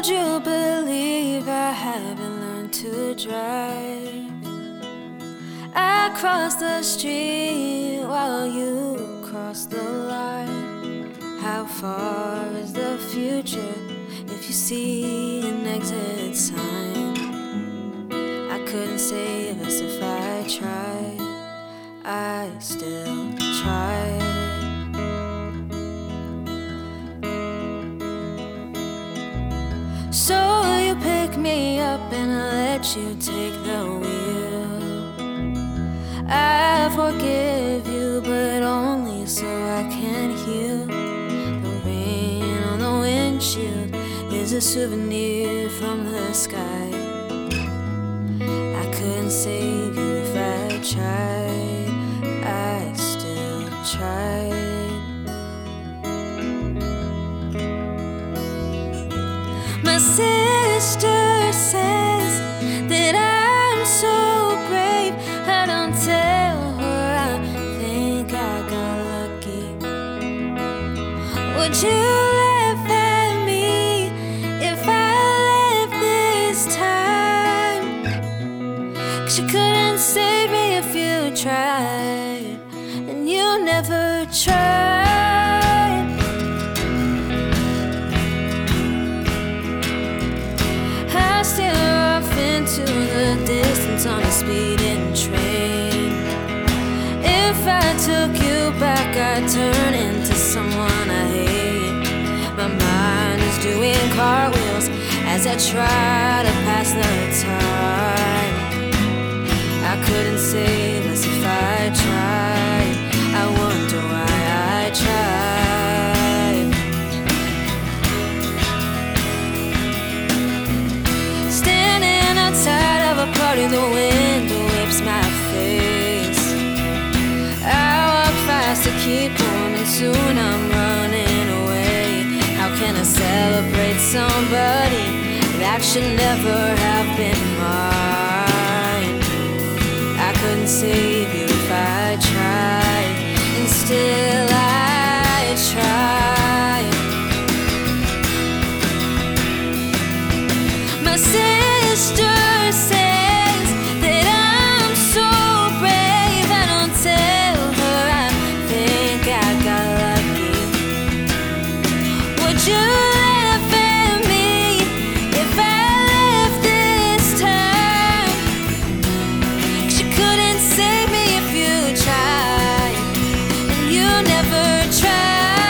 Would you believe I haven't learned to drive? I cross the street while you cross the line. How far is the future if you see an exit sign? I couldn't save us if I tried. I still try. So you pick me up and I let you take the wheel. I forgive you, but only so I can heal. The rain on the windshield is a souvenir from the sky. I couldn't save you if I tried. I still tried. My sister says that I'm so brave. I don't tell her I think I got lucky. Would you laugh at me if I left this time? 'Cause you couldn't save me if you tried, and you never tried. Stare off into the distance on a speeding train. If I took you back, I'd turn into someone I hate. My mind is doing cartwheels as I try to pass the time. I couldn't save us if I tried. I wonder why I tried. Outside of a party, the wind whips my face. I walk fast to keep warm, and soon I'm running away. How can I celebrate somebody that should never have been mine? I couldn't save you if I tried, and still I tried. My sister says that I'm so brave. I don't tell her I think I got lucky. Would you laugh at me if I left this time? 'Cause you couldn't save me if you tried, and you never tried.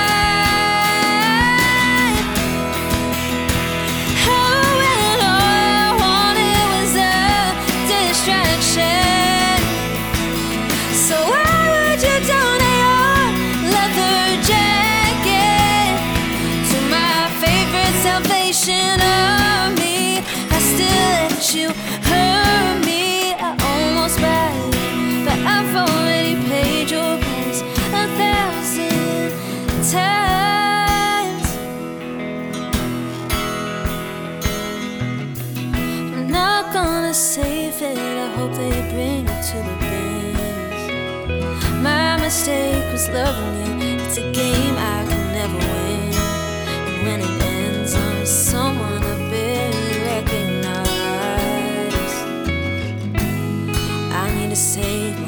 So why would you donate your leather jacket to my favorite Salvation Army? I still let you hurt me. I almost buy it, but I've already paid your price 1,000 times. I'm not gonna save it. I hope they bring it to the bins. My mistake was loving you. It's a game I can never win. And when it ends, I'm someone I barely recognize. I need to save